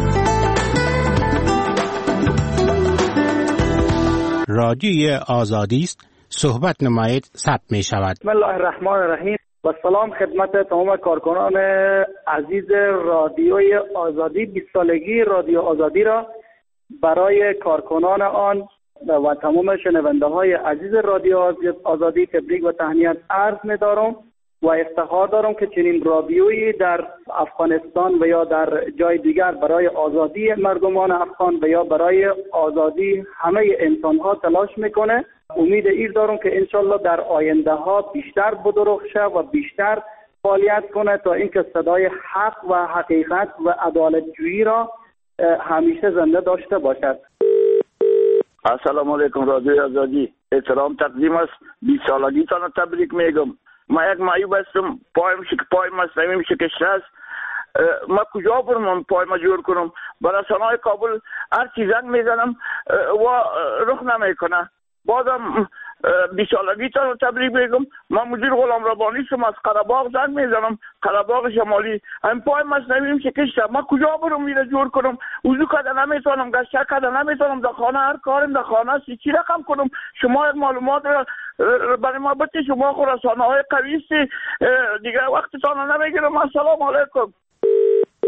رادیوی آزادی است، صحبت نمایید، ثبت می شود. بسم الله الرحمن الرحیم و سلام خدمت تمام کارکنان عزیز رادیوی آزادی. 20 سالگی رادیو آزادی را برای کارکنان آن و تمام شنونده های عزیز رادیو آزادی تبریک و تهنیت عرض می دارم و افتخار دارم که چنین رادیویی در افغانستان و یا در جای دیگر برای آزادی مردمان افغان و یا برای آزادی همه انسان ها تلاش میکنه. امید ایر دارم که انشالله در آینده ها بیشتر بدرخشه و بیشتر فعالیت کنه تا اینکه صدای حق و حقیقت و عدالت جویی را همیشه زنده داشته باشد. السلام علیکم رادیو آزادی، احترام تقدیم است. 20 سالگی تان تبریک میگم. ما یک معیوب هستم، پایم مصنوعیم شکسته است. ما کجا برم پای ما جور کنم؟ برای رسانه‌های کابل هر چی زنگ میزنم و رخ نمیکنه. بازم 20 سالگی تان تبریک میگم. من مدیر غلام ربانی شم، از قره‌باغ زنگ میزنم، قره‌باغ شمالی. هم پای مصنوعیم شکسته، ما کجا برم میره جور کنم؟ وضو کردن نمیتونم، گشت کردن نمیتونم، در خانه هر کارم در خانه است. چی رقم کنم؟ شما یک معلومات برای ما بده. شما خود رسانه‌های قوی است، دیگه وقتتان نمیگیرم. السلام علیکم.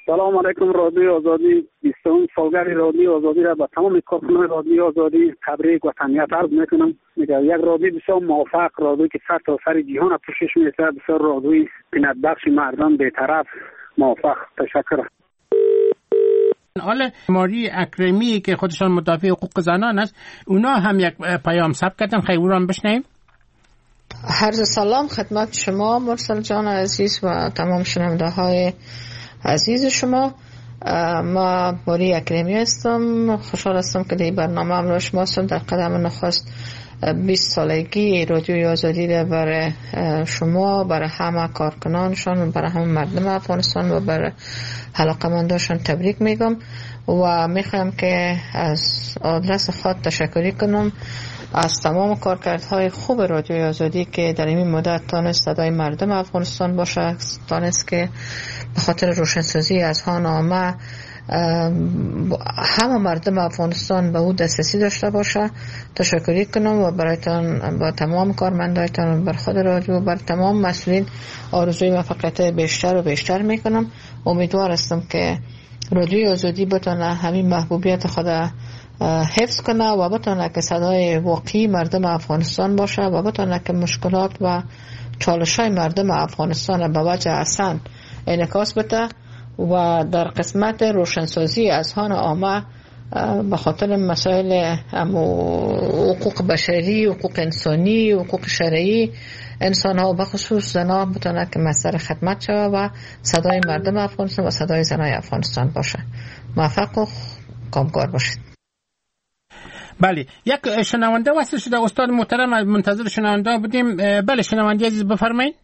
سلام علیکم رادیو آزادی. 20 سالگرد رادیو آزادی را به تمام کارکنان رادیو آزادی تبریک و تهنیت عرض میکنم. میگم یک رادیو بسیار موفق، رادیویی که سر تا سر جهان پوشش میده، بسیار رادیویی عنایت بخش مردم بی‌طرف موفق. تشکر. حالا ماری اکرمی که خودشان مدافع حقوق زنان است، اونا هم یک پیام ثبت کردن، خیلی اون رو بشنویم. عرض سلام خدمت شما مرسل جان عزیز و تمام شنونده های عزیز شما. ما ماری اکرمی هستم. خوشحال هستم که در برنامه همراه شما هستم. در قدم نخست 20 سالگی رادیوی آزادی را برای شما، برای همه کارکنانشان، برای همه مردم افغانستان و برای علاقه‌مندانشان تبریک میگم و میخوام که از آدرس خود تشکری کنم از تمام کارکردهای خوب رادیوی آزادی که در این مدت تانست صدای مردم افغانستان باشه، تانست که به خاطر روشنسازی اذهان عامه همه مردم افغانستان به او دسترسی داشته باشه. تشکری کنم و برایتان، با تمام کارمندایتان، بر خود رادیو، بر تمام مسئولین آرزوی موفقیت بیشتر و بیشتر میکنم. امیدوار هستم که رادیوی آزادی بتونه همین محبوبیت خود حفظ کنه و بتونه که صدای واقعی مردم افغانستان باشه و بتونه که مشکلات و چالش‌های مردم افغانستان به وجه احسن انعکاس بده و در قسمت روشنسازی اذهان عامه به خاطر مسائل حقوق بشری، حقوق انسانی، حقوق شرعی انسان ها به خصوص زنان بتونه که مصدر خدمت شود و صدای مردم افغانستان و صدای زنای افغانستان باشه. موفق و کامگار باشید. بله، یک شنونده وصل شده استاد محترم، منتظر شنونده بودیم. بله شنونده عزیز بفرمایید.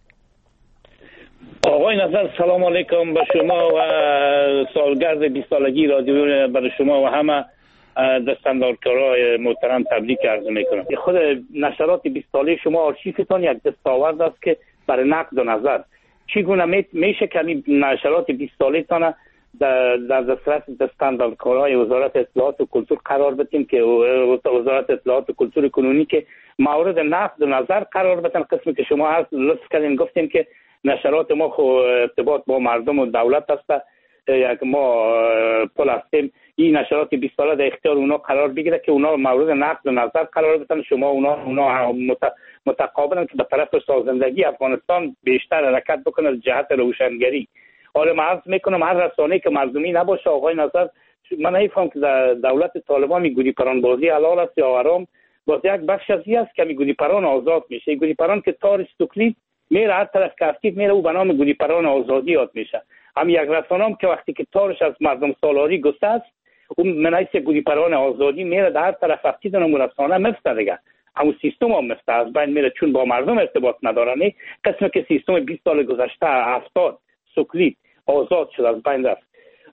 آقای نظر سلام علیکم به شما و سالگرد 20 سالگی رادیو برای شما و همه دستاندارکارای محترم تبریک عرض میکنم. خود نشرات 20 ساله شما آرشیفتان یک دستاورد است که برای نقد و نظر چگونه میشه که نشرات 20 ساله تان در دسترس دستاندارکارای وزارت اطلاعات و کلتور قرار بدیم که وزارت اطلاعات و کلتور کنونی که مورد نقد و نظر قرار بدن. قسمی که شما هست لطف کردین گفتیم که نشرات ما خو ارتباط با مردم و دولت است، یک ما پل هستیم. این نشرات 20 ساله در اختیار اونا قرار بگیره که اونا مورد نقد و نظر قرار بدن. شما اونا متقابلا که به طرف سازندگی افغانستان بیشتر حرکت بکنه از جهت روشنگری. حالا من عرض میکنم هر رسانه‌ای که مردمی نباشه آقای نظر، من نمیفهم که در دولت طالبان میگویی پران بازی حلال است یا حرام. باز یک بخش از این است که میگویی پران آزاد میشه. گویی پران که تارش توکلید میره هر طرف کفتید میره، او به نام گویی پران آزادی یاد میشه. هم یک رسانه‌ام که وقتی که تارش از مردم سالاری گسته است، اون منایس گویی پران آزادی میره در هر طرف کفتیدن اون رسانه مفته دیگه. همون سیستم هم مفته از بین میره چون با مردم ارتباط ندارن. قسمی که سیستم 20 سال گذشته 70 سوکلید آزاد شد از بین رفت.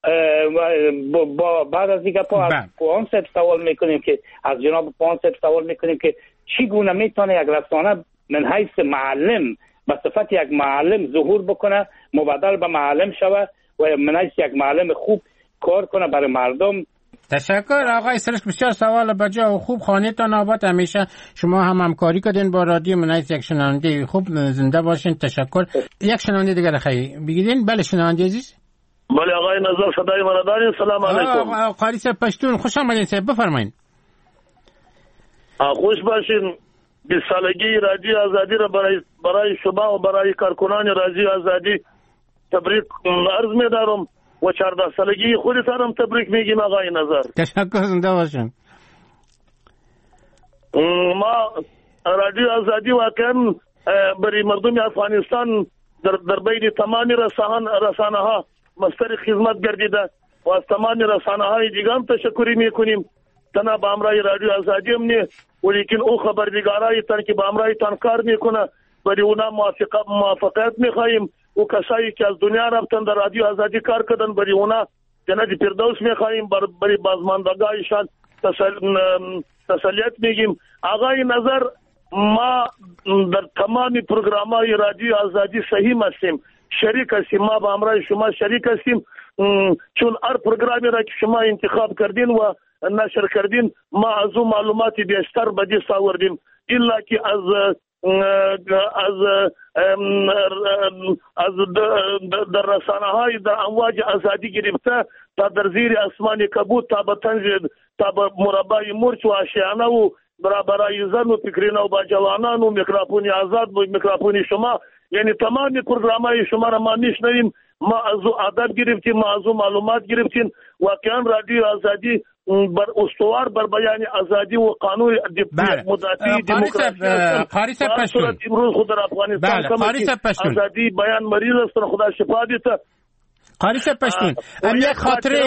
بعد از دیگه پوان صاحب سوال میکنیم که از جناب پوان صاحب سوال میکنیم که چگونه میتونه یک رسانه من حیث معلم به صفت یک معلم ظهور بکنه، مبادل به معلم شود و من حیث یک معلم خوب کار کنه برای مردم. تشکر آقای سرش، بسیار سوال بجا و خوب. خانه‌تان آباد، همیشه شما هم همکاری کردین با رادیو. من یک شنونده خوب، زنده باشین. تشکر. یک شنونده دیگر خیلی بگیدین. بله شنونده عزیز. بله آقای نظر صدای من دارین. سلام علیکم. قاری صاحب پشتون، خوش آمدین صاحب، بفرمایید. خوش باشین. 20 سالگی رادیو آزادی را برای شما و برای کارکنان رادیو آزادی تبریک عرض می‌دارم و 14 سالگی خودتان هم تبریک میگیم آقای نظر. تشکر، زنده باشین. ما رادیو آزادی واقعا برای مردم افغانستان در بین تمام رسانه ها مستر خدمت گردیده و از تمام رسانه های دیگه هم تشکری میکنیم. تنها با امرای رادیو آزادی هم نه، ولیکن او خبرنگارای تن که با امرای تان کار میکنه برای اونا موافقت میخواییم. او کسایی که از دنیا رفتن در رادیو آزادی کار کردن برای اونا جنت فردوس میخواییم، برای بازماندگانشان تسلیت میگیم. آقای نظر ما در تمامی پروگرام‌های رادیو آزادی صحیح هستیم، شریک هستیم. ما با امرای شما شریک هستیم، چون هر پروگرامی را که شما انتخاب کردین و نشر کردین ما از اون معلوماتی بیشتر به دست آوردیم. الا که از در رسانه های در امواج آزادی گرفته تا در زیر اسمان کبود تا به طنز تا به مربع مرچ و آشیانه و برای زن و فکرین و با جوانان و میکروفون آزاد و میکروفون شما، یعنی تمام پروگرامای شما را ما میشنویم. ما از او ادب گرفتیم، ما از او معلومات گرفتیم. واقعا رادیو آزادی بر استوار بر بیان آزادی و قانون مدافع دموکراسی قاری صاحب پشتون امروز خود در افغانستان آزادی بیان مریض است. خدا شفا دیده. قاری صاحب پشتون یک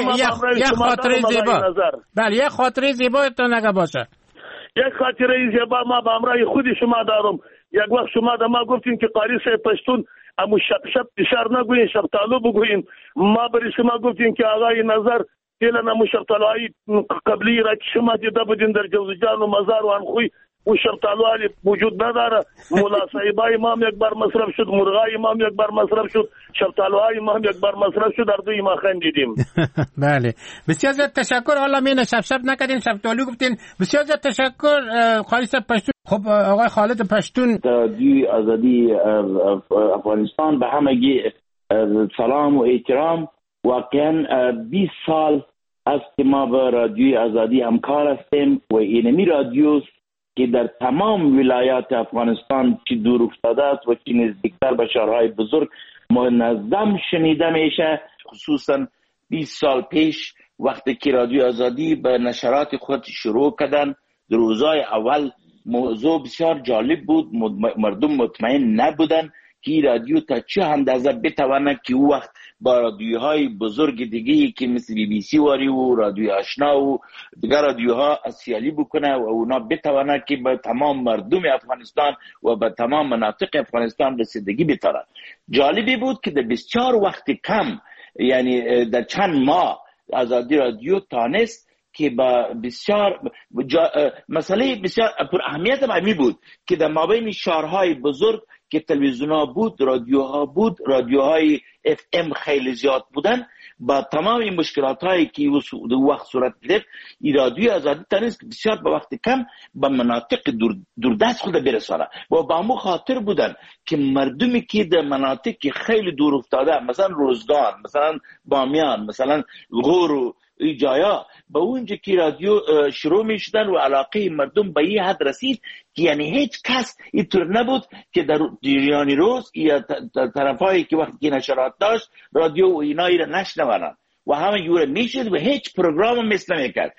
خاطره زیبا، بله یک خاطره زیبا تا نگه باشه. یک خاطره زیبا ما به همراه خود شما دارم. یک وقت شما در ما گفتین که قاری صاحب پشتون امو شب اشار نگوین، شب طالب بگوین. ما برای شما گفتیم که آقای نظر فعلا امو شب طالبی قبلی را که شما دیده بودین در جوزجان و مزار و انخوی و شب طالبی وجود نداره. مولا صاحبای امام یک بار مصرف شد، مرغای امام یک بار مصرف شد، شب طالبای امام یک بار مصرف شد، در دوی ما خندیدیم. بله بسیار زیاد تشکر. حالا مینه شب نکردین، شب طالب گفتین. بسیار زیاد تشکر قاری صاحب پشتون. خب آقای خالد پشتون، رادیو آزادی افغانستان به همگی سلام و احترام. واقعا 20 سال است که ما با رادیوی آزادی همکار هستیم و اینمی رادیوست که در تمام ولایات افغانستان چی دور افتاده است و چی نزدیکتر به شهرهای بزرگ منظم شنیده میشه. خصوصا 20 سال پیش وقتی که رادیو آزادی به نشرات خود شروع کردن، در روزهای اول موضوع بسیار جالب بود. مردم مطمئن نبودن که رادیو تا چه اندازه بتواند که او وقت با رادیوهای بزرگ دیگه که مثل بی بی سی واری و رادیو آشنا و دیگر رادیوها سیالی بکنه و اونا بتواند که به تمام مردم افغانستان و به تمام مناطق افغانستان رسیدگی بتواند. جالبی بود که در بسیار وقت کم، یعنی در چند ماه، آزادی رادیو تانست که با بسیار مسئله بسیار پر اهمیت مهمی بود که در مابین شهرهای بزرگ که تلویزیون‌ها بود، رادیوها بود، رادیوهای اف ام خیلی زیاد بودن، با تمام این مشکلات‌هایی که وقت صورت گرفت، این رادیو آزادی تونست بسیار به وقت کم به مناطق دوردست خود برسانه و با مو خاطر بودن که مردمی که در مناطق خیلی دور افتاده، مثلا روزگان، مثلا بامیان، مثلا غور و این جایا، با اونجا که رادیو شروع میشدن و علاقه مردم به این حد رسید که یعنی هیچ کس اینطور نبود که در جریان روز یا طرفایی که وقتی که نشرات داشت رادیو و اینایی را نشنونن و همه یوره میشد و هیچ پروگرام مثل نمیکرد.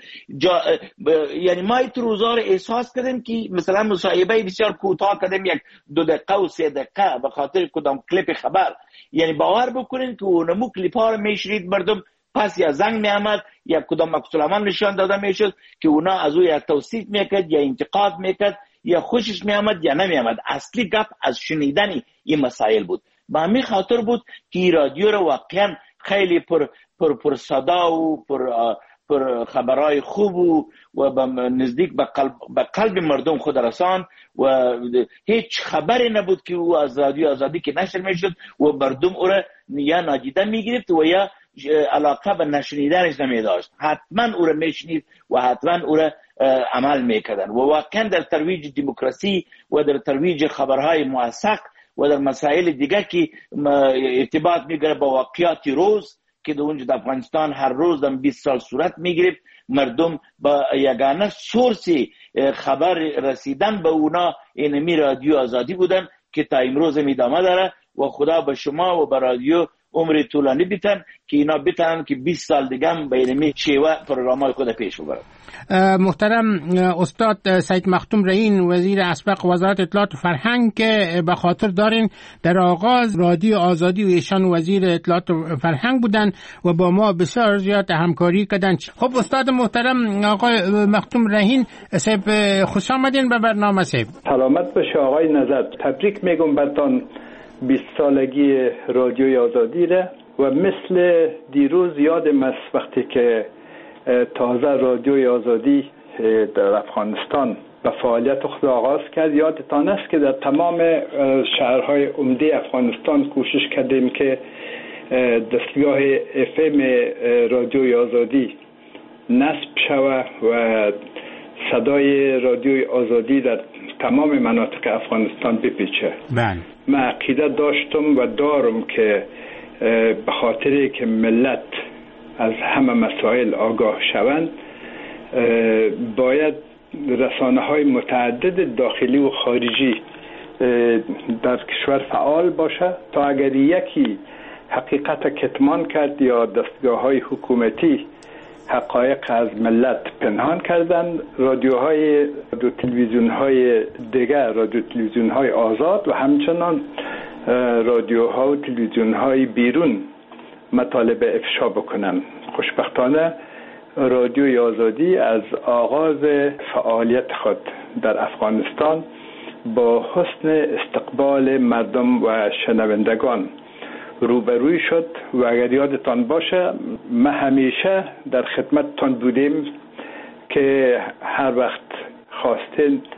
یعنی ما این روزا رو احساس کردیم که مثلا مصاحبه بسیار کوتاه کردیم، 1-2 دقیقه و 3 دقیقه به خاطر کدام کلیپ خبر. یعنی باور بکنین که اونمو کلیپ ها رو میشرید مردم، پس یا زنگ می آمد یا کدام مکتولمان نشان داده می شد که اونا از او یا توصیف میکرد یا انتقاد میکرد یا خوشش می آمد یا نمی آمد. اصلی گپ از شنیدن این مسائل بود. با همین خاطر بود که رادیو رو واقعا خیلی پر صدا و پر خبرهای خوب و نزدیک به قلب مردم خود رسان و هیچ خبری نبود که او از رادیو آزادی که نشر می شد و مردم او را یا نادیده می گرفت و یا علاقه به نشنیدنش نمی داشت. حتما او را میشنید و حتما او را عمل میکردن و واقعا در ترویج دموکراسی و در ترویج خبرهای موثق و در مسائل دیگه که ارتباط میگیره با واقعیات روز که در اونجا در افغانستان هر روز در 20 سال صورت میگرفت، مردم با یگانه سورس خبر رسیدن به اونا اینمی رادیو آزادی بودن که تا امروز ادامه داره و خدا به شما و به رادیو عمر طولانی بیتن که اینا بتونن که 20 سال دیگه هم به اینمی شیوه پروگرام‌های خود پیش ببرن. محترم استاد سید مختوم رهین، وزیر اسبق وزارت اطلاعات و فرهنگ، که به خاطر دارین در آغاز رادیو آزادی و ایشان وزیر اطلاعات و فرهنگ بودن و با ما بسیار زیاد همکاری کردن. خب استاد محترم آقای مختوم رهین صاحب، خوش آمدین به برنامه صاحب. سلامت باشه آقای نظر. تبریک میگم براتون 20 سالگی رادیوی آزادی را و مثل دیروز یادم است وقتی که تازه رادیوی آزادی در افغانستان به فعالیت خود آغاز کرد. یادتان است که در تمام شهرهای عمده افغانستان کوشش کردیم که دستگاه FM رادیوی آزادی نصب شود و صدای رادیوی آزادی در تمام مناطق افغانستان بپیچه. من عقیده داشتم و دارم که به خاطری که ملت از همه مسائل آگاه شوند باید رسانه‌های متعدد داخلی و خارجی در کشور فعال باشه تا اگر یکی حقیقت کتمان کرد یا دستگاه‌های حکومتی حقایق از ملت پنهان کردن، رادیو تلویزیون‌های دیگر، رادیو تلویزیون‌های آزاد و همچنان رادیوها و تلویزیون‌های بیرون مطالب افشا بکنن. خوشبختانه رادیوی آزادی از آغاز فعالیت خود در افغانستان با حسن استقبال مردم و شنوندگان روبروی شد و اگر یادتان باشه ما همیشه در خدمتتان بودیم که هر وقت خواستین